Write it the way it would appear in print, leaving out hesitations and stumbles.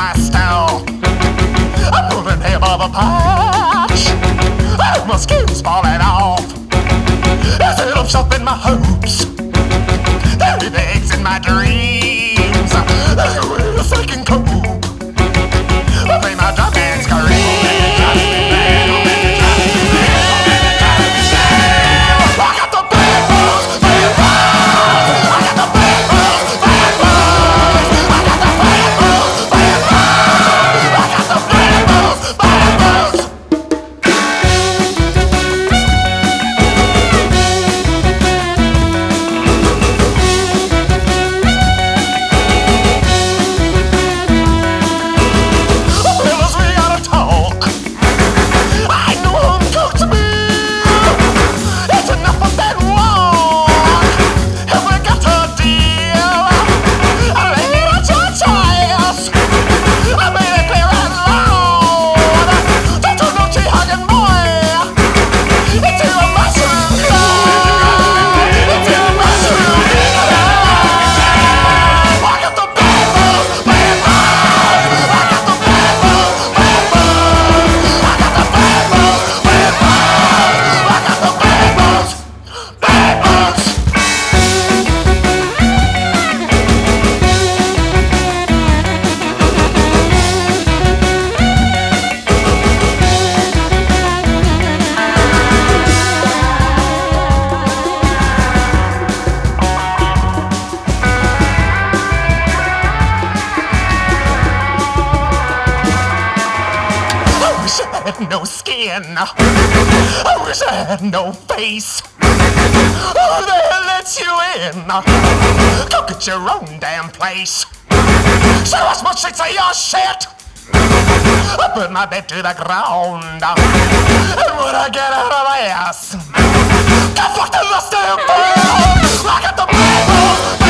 my style. I'm pulling hair above a patch. My skin's falling off. I set up shop in my hopes. There be eggs in my dreams. With a second cope. I play my drum and scream. I had no skin. I wish I had no face. Who the hell lets you in? Go get your own damn place. Show us more shit of your shit. I put my bed to the ground. And when I get out of my ass, go fuck the last damn world. I got the bad